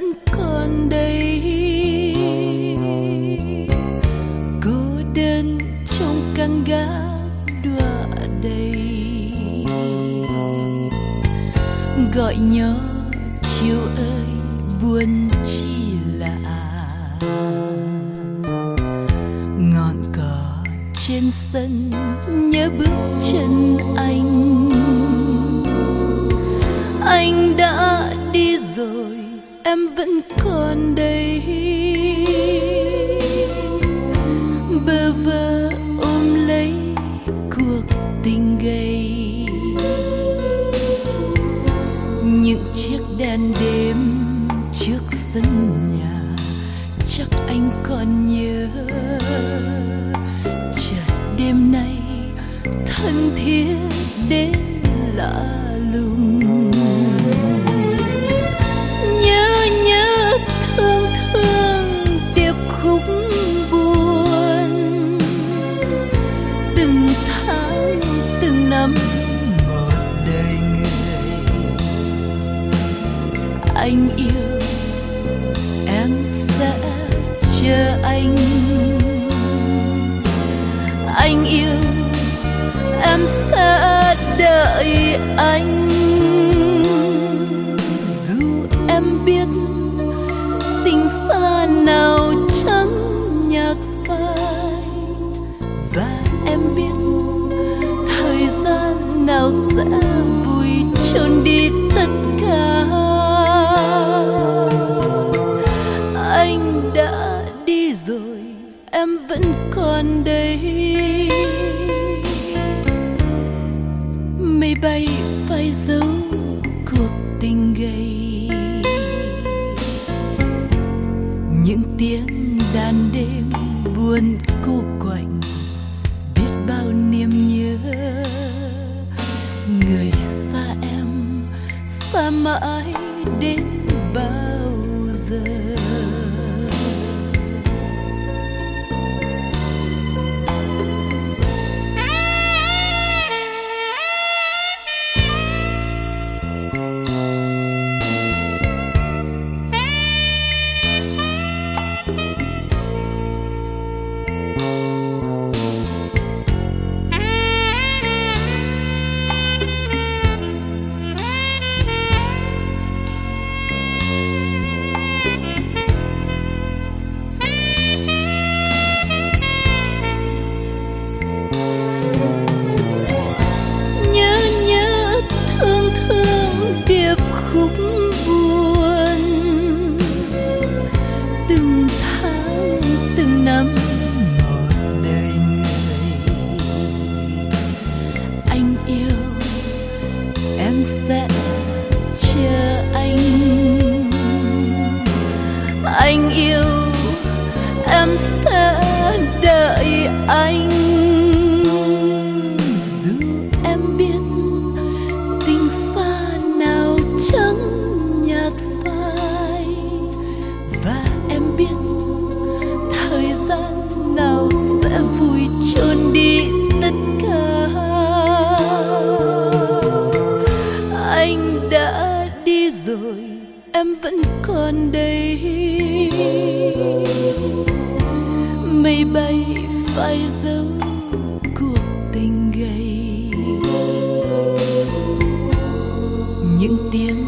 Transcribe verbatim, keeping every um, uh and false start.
vẫn còn đây, cô đơn trong căn gác đọa đầy, gọi nhỏ chiều ơi buồn chi lạ. Ngọn cỏ trên sân nhớ bước chân anh, anh đã đi rồi em vẫn còn đây, bơ vơ ôm lấy cuộc tình gầy. Những chiếc đèn đêm trước sân nhà chắc anh còn nhớ, chợt đêm nay thân thiết đến lạ lùng. Nhớ nhớ thương thương điệp khúc buồn, từng tháng từng năm một đời người. Anh yêu em sẽ chờ anh, anh yêu em sẽ đợi anh. Dù em biết tình xa nào chẳng nhạt phai, và em biết thời gian nào sẽ vui chôn đi tất cả. Anh đã đi rồi em vẫn còn đây, mây bay phai dấu cuộc tình gầy. Những tiếng đàn đêm buồn cô quạnh, biết bao niềm nhớ. Người xa em xa mãi đến bao giờ. Khúc buồn từng tháng từng năm một đời người. Anh yêu em sẽ chờ anh, anh yêu em sẽ đợi anh. Dù em biết tình xa nào chẳng nhạt phai, và em biết thời gian nào sẽ vui chôn đi tất cả. Anh đã đi rồi em vẫn còn đây, mây bay phai dấu cuộc tình gầy. Những tiếng